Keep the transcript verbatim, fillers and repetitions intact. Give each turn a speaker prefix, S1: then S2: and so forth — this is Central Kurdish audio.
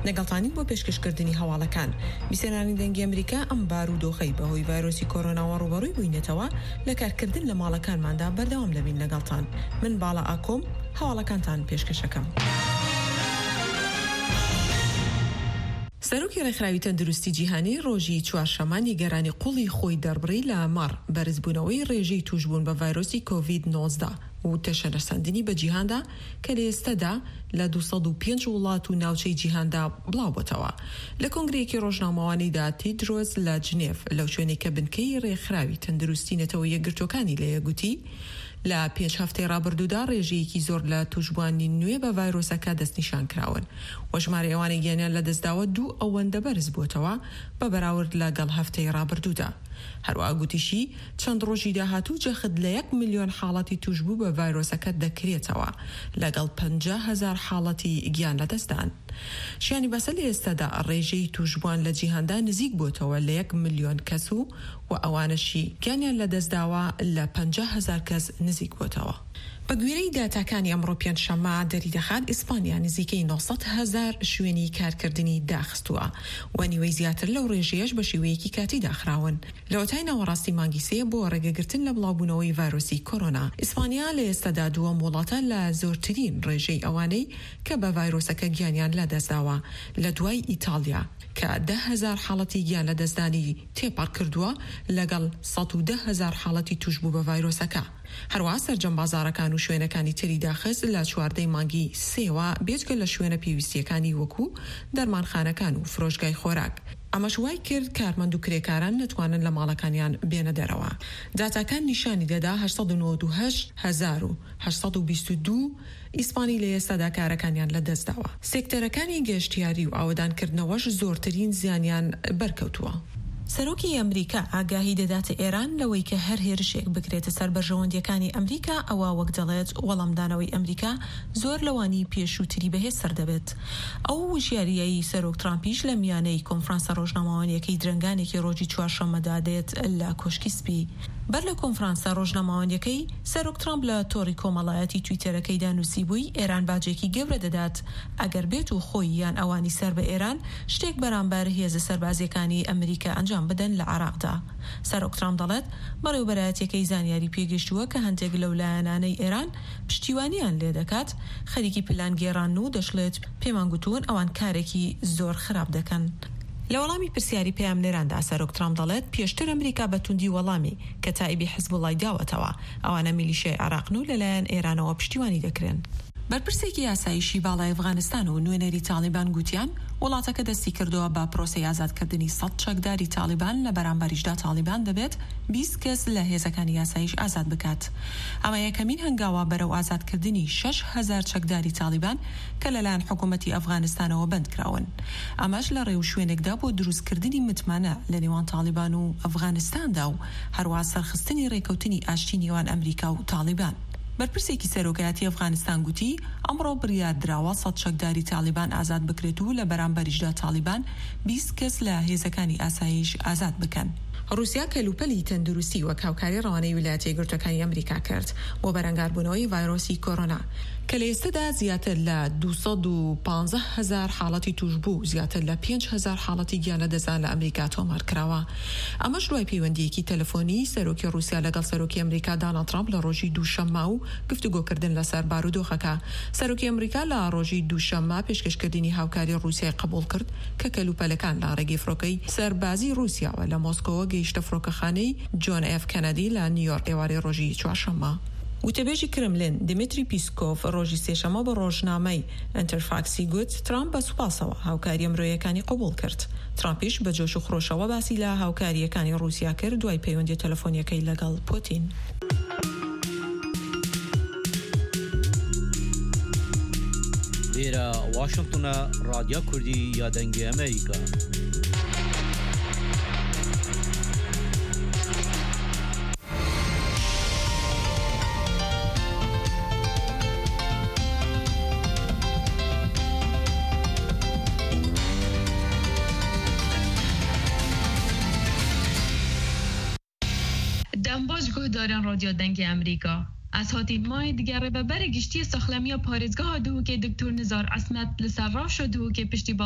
S1: نەگەڵتانی بۆ پێشکەشکردنی هەواڵەکان. بیسەرانی دەنگی ئەمریکا ئەم بارودۆخەی بەهۆی ڤایرۆسی کۆرۆناوە ڕوبەڕووی بووینێتەوە لە کارکردن لە ماڵەکانماندا بەردەوام لەبین لەگەڵتان. من باڵا ئاکۆم هەواڵەکانتان پێشکەشەکەم. سەرۆکی ڕێکخراوی تەندروستی جیهانی ڕۆژی چوارشەممە نیگەرانی قوڵی خۆی دەربڕی لە مەڕ بەرزبوونەوەی ڕێژەی توشبوون بە ڤایرۆسی کۆڤید نۆزدە و تەشەنەرساندنی بە جیهاندا کە لە ئێستادا لە دووسەد و پێنج وڵات و ناوچەی جیهاندا بڵاو بۆتەوە. لە کۆنگرەیەکی ڕۆژنامەوانیدا تیدرۆس لە جنێف لەو شوێنێک کە بنکەی ڕێکخراوی تەندروستی نەتەوە یەکگرتوەکانی لە یەگوتی لە پێنج هەفتەی ڕابردوودا ڕێژەیەکی زۆر لە توشبوانی نوێ بە ڤایرۆسەکە دەستنیشان کراون و ژمارە ئەوانەی گیانیان لە دەستداوە دوو ئەوەندە بەرز بووتەوە بە بەراورد لەگەڵ هەفتەی ڕابردوودا. هەروەها گوتیشی چەند ڕۆژی داهاتوو جەخت لە یەک ملیۆن حاڵەتی توشبوو بە ڤایرۆسەکە دەکرێتەوە لەگەڵ پەنجا هەزار حاڵەتی گیان لەدەستدان. شیانی بەسە لە ئێستادا ڕێژەی توشبوان لە جیهاندا نزیک بووتەوە لە یەک ملیۆن کەس و و ئەوانەشی گیانیان لەدەستداوە لە پەنجا هەزار کەس نزیک بووتەوە. بە گوێرەی داتاکانی ئەمڕۆ پێنجشەممە دەری دەخات ئیسپانیا نزیکەی نۆسەد هەزار شوێنی کارکردنی داخستووە و نیوەی زیاتر لەو ڕێژەیەش بە شێوەیەکی کاتی داخراون. لە وەتای ناوەڕاستی مانگی سێ بۆ ڕێگەگرتن لە بڵاوبوونەوەی ڤایرۆسی کۆرۆنا. ئیسپانیا لە ئێستادا دووەم وڵاتە لە زۆرترین ڕێژەی ئەوانەی کە بە ڤایرۆسەکە گیانیان لەدەستداوە لە دوای ئیتالیا کە ده هەزار حاڵەتی گیان لەدەستدانی تێپەڕ کردووە لەگەڵ سەد و ده هەزار حاڵەتی توشبوو بە ڤایرۆسەکە. هەروەها سەرجەم بازارەکان و شوێنەکانی تری داخست لە چواردەی مانگی سێوە بێجگە لە شوێنە پێویستیەکانی وەکو دەرمانخانەکان و فرۆشگای خۆراک. ئەمەش وای کرد کارمەند و کرێکاران نتوانن لە ماڵەکانیان بێنە دەرەوە. داتاکان نیشانی دەدا هەشت سەد و نۆڤە و هەشت هەزار و هەشت سەد و بیست و دوو ئیسپانی لە ئێستادا کارەکانیان لەدەستداوە. سێکتەرەکانی گەشتیاری و ئاوەدانکردنەوەش زۆرترین زیانیان بەرکەوتووە. سەرۆکی ئەمریکا ئاگاهی دەداتە ئێران لەوەی کە هەر هێرشێک بکرێتە سەر بەرژەوەندیەکانی ئەمریکا ئەوە وەک دەڵێت وەڵامدانەوەی ئەمریکا زۆر لەوانی پێشووتری بەهێز سەردەبێت. ئەو وشیاریایی سەرۆک ترامپیش لە میانەی کۆنفرانسە ڕۆژنامەوانیەکەی درنگانێکی ڕۆژی چوارشەممەدا دێت لە کۆشکی سپی. بەر لە کۆنفرانسە ڕۆژنامەوانیەکەی سەرۆک ترامپ لە تۆڕی کۆمەڵایەتی تویتەرەکەیدا نووسی بووی ئێران باجێکی گەورە دەدات ئەگەر بێت و خۆی یان ئەوانی سەر بە ئێران شتێک بەرامبەر هێزە سەربازیەکانی ئەمریکا ئەنجام بدەن لە عێراقدا. سەرۆک ترامپ دەڵێت بەڕێوەبەرایەتیەکەی زانیاری پێگەشتووە کە هەندێک لەو لایەنانەی ئێران پشتیوانیان لێ دەکات خەریکی پلانگێڕان و دەشڵێت پێمان گوتوون ئەوان کارێکی زۆر خراپ دەکەن. لە وەڵامی پرسیاری پەیامنێراندا سەرۆک ترامپ دەڵێت پێشتر ئەمریکا بە توندی وەڵامی کە تایبی حیزبوڵای داوەتەوە ئەوانە میلیشیای عێراقن و لەلایەن ئێرانەوە پشتیوانی دەکرێن. بەرپرسێکی یاساییشی باڵای ئەفغانستان و نوێنەری تالیبان گوتیان وڵاتەکە دەستی کردووە بە پرۆسەی ئازادکردنی سەد چەکداری تالیبان لە بەرامبەریشدا تالیبان دەبێت بیست کەس لە هێزەکانی یاساییش ئازاد بکات. ئەمە یەکەمین هەنگاوە بەرەو ئازادکردنی شەش هەزار چەکداری تالیبان کە لەلایەن حکوومەتی ئەفغانستانەوە بند کراون. ئەمەش لە ڕێو شوێنێکدا بۆ دروستکردنی متمانە لە نێوان تالیبان و ئەفغانستاندا و هەروە سەرخستنی ڕێکەوتنی ئاشتی نێوان ئەمریکا و تالیبان. بەرپرسێکی سەرۆکایەتی ئەفغانستان گوتی ئەمڕۆ بڕیاردراوە سەد چەکداری تالیبان ئازاد بکرێت و لە بەرامبەریشدا تالیبان بیست کەس لە هێزەکانی ئاسایش ئازاد بکەن. رووسیا کەلوپەلی تەندروستی وەک هاوکاری ڕەوانەی ویلایەتە یەکگرتووەکانی ئەمریکا کرد بۆ بەرەنگاربوونەوەی ڤایرۆسی کۆرۆنا کە لە ئێستادا زیاتر لە دووسەد و پانزە هەزار حاڵەتی توشبوو زیاتر لە پێنج هەزار حاڵەتی گیان لەدەستدان لە ئەمریکا تۆمار کراوە. ئەمەش دوای پەیوەندیەکی تەلەفۆنی سەرۆکی رووسیا لەگەڵ سەرۆکی ئەمریکا دۆناڵد ترامپ لە ڕۆژی دووشەممە و گفتوگۆکردن لەسەر بارودۆخەکە. سەرۆکی ئەمریکا لە ڕۆژی دووشەممە پێشکەشکردنی هاوکاری رووسیای قبول کرد کە کەلوپەلەکان لە ڕێگەی فڕۆکەی سەربازی رووسیاوە لە مۆسکۆوە گەیشتە فڕۆکەخانەی جۆن ئێف کەنەدی لە نیویۆرک ئێوارەی ڕۆژی چوارشەممە. وتەبێژی کرملین دمیتری پیسکۆف ڕۆژی سێشەمە بە ڕۆژنامەی ئەنتەرفاکسی گوت ترامپ بە سوپاسەوە هاوکاری ئەمرۆیەکانی قبول کرد. ترامپیش بە جۆش و خڕۆشەوە باسی لە هاوکاریەکانی رووسیا کرد دوای پەیوەندی تەلەفۆنیەکەی لەگەڵ پوتین.
S2: لێرە واشنگتنە ڕادیۆ کوردی یادەنگی ئەمریکا.
S3: دنباش گهداران رادیو دنگ امریکا از هاتی ماه دیگر به برگشتی ساخلمی پارێزگاه دو که دکتر نزار عصمت لسر را شد و که پشتی